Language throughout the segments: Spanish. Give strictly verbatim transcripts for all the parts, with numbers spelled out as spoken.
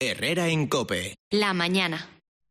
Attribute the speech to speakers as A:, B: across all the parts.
A: Herrera en COPE.
B: La mañana.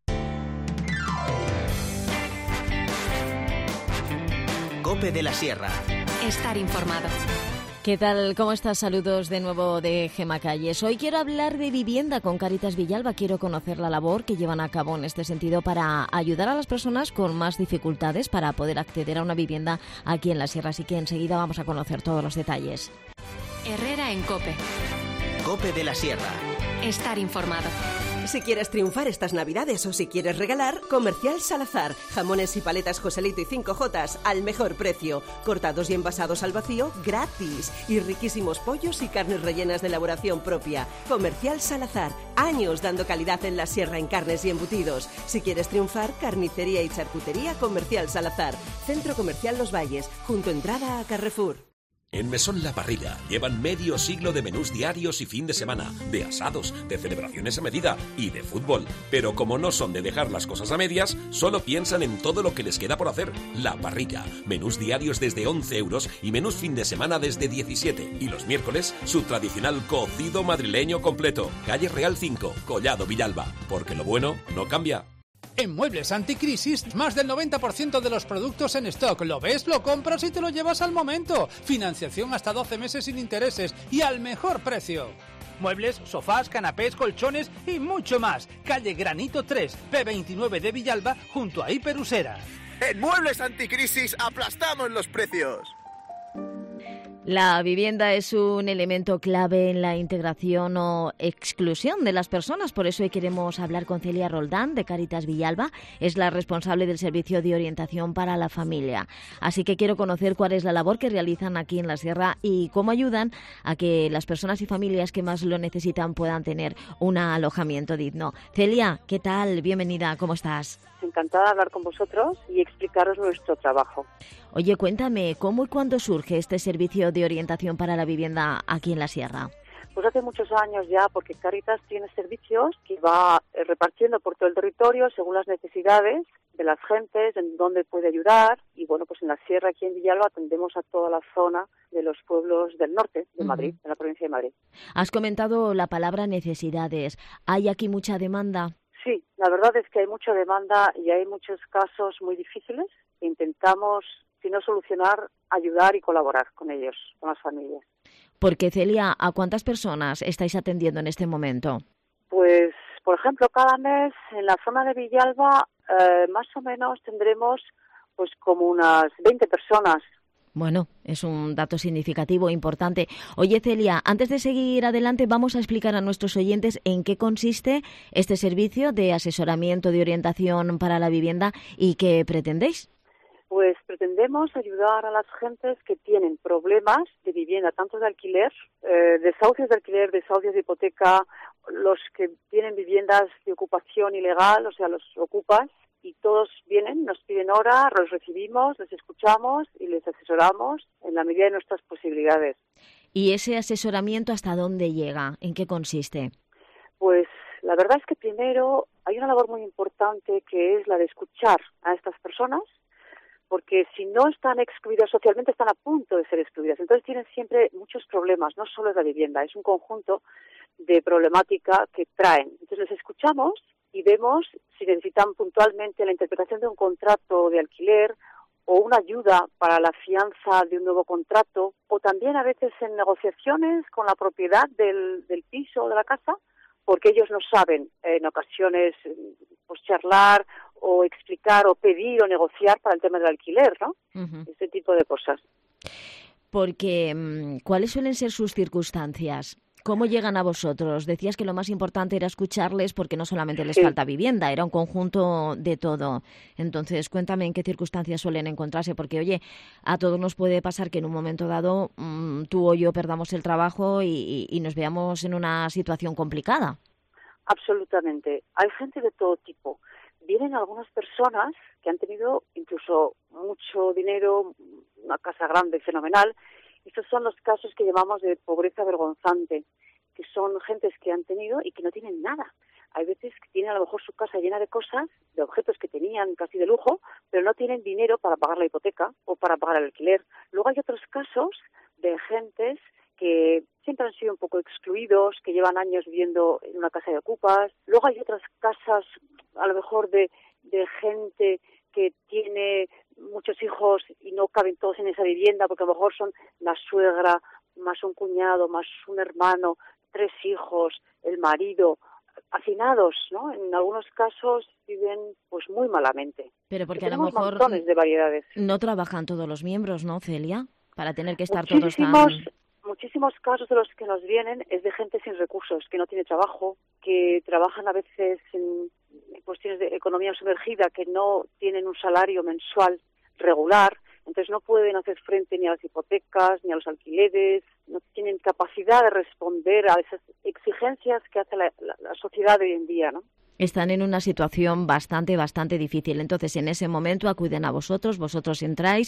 A: COPE de la Sierra.
B: Estar informado.
C: ¿Qué tal? ¿Cómo estás? Saludos de nuevo de Gema Calles. Hoy quiero hablar de vivienda con Cáritas Villalba. Quiero conocer la labor que llevan a cabo en este sentido para ayudar a las personas con más dificultades para poder acceder a una vivienda aquí en la Sierra. Así que enseguida vamos a conocer todos los detalles.
B: Herrera en COPE.
A: COPE de la Sierra.
B: Estar informado.
D: Si quieres triunfar estas Navidades o si quieres regalar, Comercial Salazar. Jamones y paletas Joselito y cinco Jotas al mejor precio. Cortados y envasados al vacío, gratis. Y riquísimos pollos y carnes rellenas de elaboración propia. Comercial Salazar. Años dando calidad en la Sierra en carnes y embutidos. Si quieres triunfar, carnicería y charcutería Comercial Salazar. Centro Comercial Los Valles, junto entrada a Carrefour.
E: En Mesón La Parrilla llevan medio siglo de menús diarios y fin de semana, de asados, de celebraciones a medida y de fútbol. Pero como no son de dejar las cosas a medias, solo piensan en todo lo que les queda por hacer. La Parrilla, menús diarios desde once euros y menús fin de semana desde diecisiete. Y los miércoles, su tradicional cocido madrileño completo. Calle Real cinco, Collado Villalba. Porque lo bueno no cambia.
F: En Muebles Anticrisis, más del noventa por ciento de los productos en stock. Lo ves, lo compras y te lo llevas al momento. Financiación hasta doce meses sin intereses y al mejor precio. Muebles, sofás, canapés, colchones y mucho más. Calle Granito tres, P veintinueve de Villalba, junto a Hiperusera.
G: En Muebles Anticrisis aplastamos los precios.
C: La vivienda es un elemento clave en la integración o exclusión de las personas. Por eso hoy queremos hablar con Celia Roldán, de Cáritas Villalba. Es la responsable del servicio de orientación para la familia. Así que quiero conocer cuál es la labor que realizan aquí en la Sierra y cómo ayudan a que las personas y familias que más lo necesitan puedan tener un alojamiento digno. Celia, ¿qué tal? Bienvenida, ¿cómo estás?
H: Encantada de hablar con vosotros y explicaros nuestro trabajo.
C: Oye, cuéntame, ¿cómo y cuándo surge este servicio de orientación para la vivienda aquí en la Sierra?
H: Pues hace muchos años ya, porque Cáritas tiene servicios que va repartiendo por todo el territorio según las necesidades de las gentes, en dónde puede ayudar. Y bueno, pues en la Sierra, aquí en Villalba, atendemos a toda la zona de los pueblos del norte de Madrid, uh-huh. de la provincia de Madrid.
C: Has comentado la palabra necesidades. ¿Hay aquí mucha demanda?
H: Sí, la verdad es que hay mucha demanda y hay muchos casos muy difíciles. Intentamos, si no solucionar, ayudar y colaborar con ellos, con las familias.
C: Porque, Celia, ¿a cuántas personas estáis atendiendo en este momento?
H: Pues, por ejemplo, cada mes en la zona de Villalba eh, más o menos tendremos pues como unas veinte personas.
C: Bueno, es un dato significativo, importante. Oye, Celia, antes de seguir adelante, vamos a explicar a nuestros oyentes en qué consiste este servicio de asesoramiento, de orientación para la vivienda y qué pretendéis.
H: Pues pretendemos ayudar a las gentes que tienen problemas de vivienda, tanto de alquiler, eh, desahucios de alquiler, desahucios de hipoteca, los que tienen viviendas de ocupación ilegal, o sea, los ocupas, y todos vienen, nos piden hora, los recibimos, les escuchamos y les asesoramos en la medida de nuestras posibilidades.
C: ¿Y ese asesoramiento hasta dónde llega? ¿En qué consiste?
H: Pues la verdad es que primero hay una labor muy importante que es la de escuchar a estas personas, porque si no están excluidas socialmente, están a punto de ser excluidas. Entonces tienen siempre muchos problemas, no solo es la vivienda, es un conjunto de problemática que traen. Entonces les escuchamos y vemos si necesitan puntualmente la interpretación de un contrato de alquiler o una ayuda para la fianza de un nuevo contrato, o también a veces en negociaciones con la propiedad del, del piso o de la casa, porque ellos no saben en ocasiones pues charlar o explicar o pedir o negociar para el tema del alquiler, ¿no? Uh-huh. Este tipo de cosas.
C: Porque, ¿cuáles suelen ser sus circunstancias? ¿Cómo llegan a vosotros? Decías que lo más importante era escucharles porque no solamente les sí. falta vivienda, era un conjunto de todo. Entonces, cuéntame en qué circunstancias suelen encontrarse, porque, oye, a todos nos puede pasar que en un momento dado mmm, tú o yo perdamos el trabajo y, y, y nos veamos en una situación complicada.
H: Absolutamente. Hay gente de todo tipo. Vienen algunas personas que han tenido incluso mucho dinero, una casa grande, fenomenal. Estos son los casos que llamamos de pobreza vergonzante, que son gentes que han tenido y que no tienen nada. Hay veces que tienen a lo mejor su casa llena de cosas, de objetos que tenían casi de lujo, pero no tienen dinero para pagar la hipoteca o para pagar el alquiler. Luego hay otros casos de gentes que siempre han sido un poco excluidos, que llevan años viviendo en una casa de ocupas. Luego hay otras casas, a lo mejor de, de gente que tiene muchos hijos y no caben todos en esa vivienda, porque a lo mejor son la suegra, más un cuñado, más un hermano, tres hijos, el marido, hacinados, ¿no? En algunos casos viven pues muy malamente.
C: Pero porque
H: y
C: a lo mejor
H: montones de variedades.
C: No trabajan todos los miembros, ¿no, Celia? Para tener que estar
H: muchísimos,
C: todos tan...
H: Muchísimos casos de los que nos vienen es de gente sin recursos, que no tiene trabajo, que trabajan a veces en cuestiones de economía sumergida, que no tienen un salario mensual regular, entonces no pueden hacer frente ni a las hipotecas, ni a los alquileres, no tienen capacidad de responder a esas exigencias que hace la, la, la sociedad de hoy en día, ¿no?
C: Están en una situación bastante, bastante difícil. Entonces, en ese momento acuden a vosotros, vosotros entráis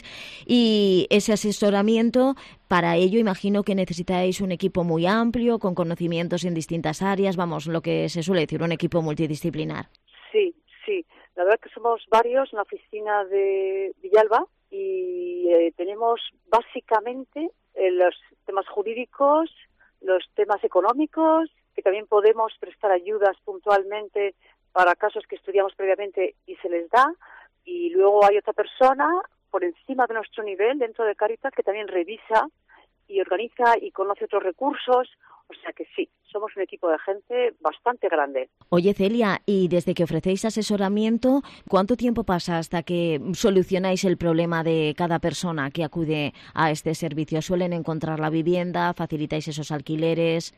C: y ese asesoramiento, para ello imagino que necesitáis un equipo muy amplio, con conocimientos en distintas áreas, vamos, lo que se suele decir, un equipo multidisciplinar.
H: Sí, sí. La verdad es que somos varios en la oficina de Villalba y eh, tenemos básicamente eh, los temas jurídicos, los temas económicos, que también podemos prestar ayudas puntualmente para casos que estudiamos previamente y se les da, y luego hay otra persona por encima de nuestro nivel dentro de Cáritas que también revisa y organiza y conoce otros recursos, o sea que sí, somos un equipo de gente bastante grande.
C: Oye, Celia, y desde que ofrecéis asesoramiento, ¿cuánto tiempo pasa hasta que solucionáis el problema de cada persona que acude a este servicio? ¿Suelen encontrar la vivienda? ¿Facilitáis esos alquileres?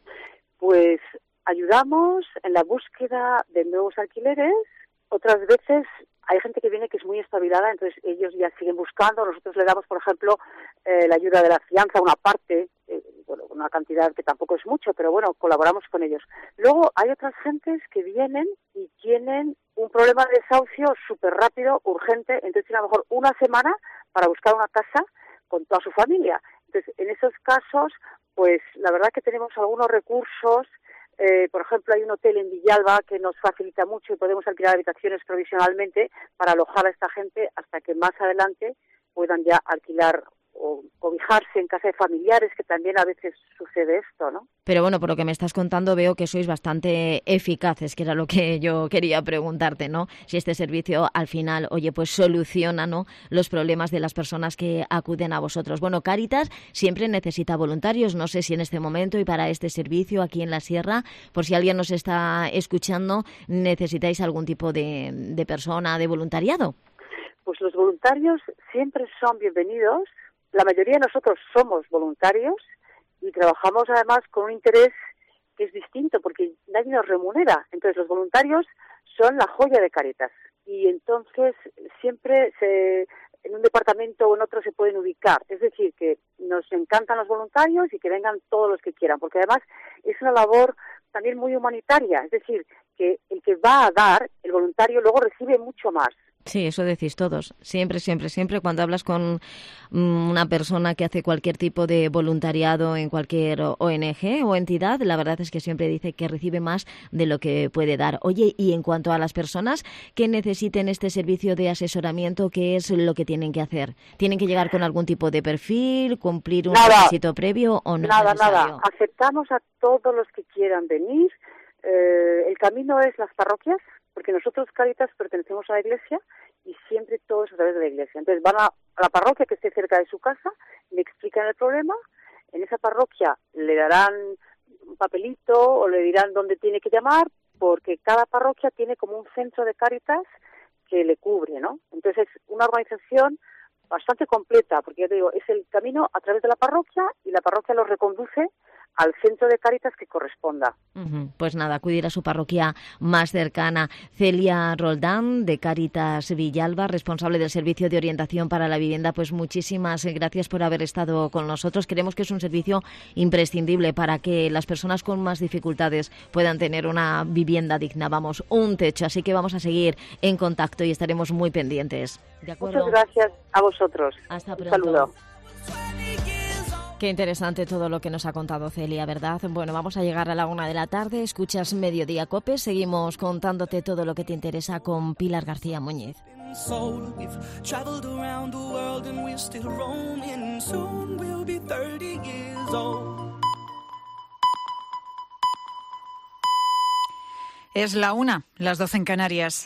H: Pues ayudamos en la búsqueda de nuevos alquileres. Otras veces hay gente que viene que es muy espabilada, entonces ellos ya siguen buscando. Nosotros le damos, por ejemplo, eh, la ayuda de la fianza, una parte, eh, bueno, una cantidad que tampoco es mucho, pero bueno, colaboramos con ellos. Luego hay otras gentes que vienen y tienen un problema de desahucio súper rápido, urgente, entonces tienen a lo mejor una semana para buscar una casa con toda su familia. Entonces, en esos casos, pues la verdad que tenemos algunos recursos. Eh, por ejemplo, hay un hotel en Villalba que nos facilita mucho y podemos alquilar habitaciones provisionalmente para alojar a esta gente hasta que más adelante puedan ya alquilar o cobijarse en casa de familiares, que también a veces sucede esto, ¿no?
C: Pero bueno, por lo que me estás contando veo que sois bastante eficaces, que era lo que yo quería preguntarte, ¿no? Si este servicio al final, oye, pues soluciona, ¿no?, los problemas de las personas que acuden a vosotros. Bueno, Cáritas siempre necesita voluntarios, no sé si en este momento y para este servicio aquí en la Sierra, por si alguien nos está escuchando, necesitáis algún tipo de, de persona, de voluntariado.
H: Pues los voluntarios siempre son bienvenidos. La mayoría de nosotros somos voluntarios y trabajamos además con un interés que es distinto porque nadie nos remunera. Entonces los voluntarios son la joya de Cáritas y entonces siempre se, en un departamento o en otro se pueden ubicar. Es decir, que nos encantan los voluntarios y que vengan todos los que quieran, porque además es una labor también muy humanitaria. Es decir, que el que va a dar, el voluntario, luego recibe mucho más.
C: Sí, eso decís todos. Siempre, siempre, siempre cuando hablas con una persona que hace cualquier tipo de voluntariado en cualquier O N Ge o entidad, la verdad es que siempre dice que recibe más de lo que puede dar. Oye, y en cuanto a las personas que necesiten este servicio de asesoramiento, ¿qué es lo que tienen que hacer? ¿Tienen que llegar con algún tipo de perfil, cumplir un
H: nada,
C: requisito previo o no?
H: Nada,
C: es necesario?
H: nada. Aceptamos a todos los que quieran venir. Eh, el camino es las parroquias, porque nosotros, Cáritas, pertenecemos a la Iglesia y siempre todo es a través de la Iglesia. Entonces van a, a la parroquia que esté cerca de su casa, le explican el problema, en esa parroquia le darán un papelito o le dirán dónde tiene que llamar, porque cada parroquia tiene como un centro de Cáritas que le cubre, ¿no? Entonces es una organización bastante completa, porque ya te digo, es el camino a través de la parroquia y la parroquia los reconduce al centro de Cáritas que corresponda.
C: Uh-huh. Pues nada, acudir a su parroquia más cercana. Celia Roldán, de Cáritas Villalba, responsable del Servicio de Orientación para la Vivienda, pues muchísimas gracias por haber estado con nosotros. Creemos que es un servicio imprescindible para que las personas con más dificultades puedan tener una vivienda digna, vamos, un techo. Así que vamos a seguir en contacto y estaremos muy pendientes. ¿De acuerdo?
H: Muchas gracias a vosotros.
C: Hasta pronto.
H: Un saludo.
C: Qué interesante todo lo que nos ha contado Celia, ¿verdad? Bueno, vamos a llegar a la una de la tarde. Escuchas Mediodía Cope. Seguimos contándote todo lo que te interesa con Pilar García Muñiz.
I: Es la una, las doce en Canarias.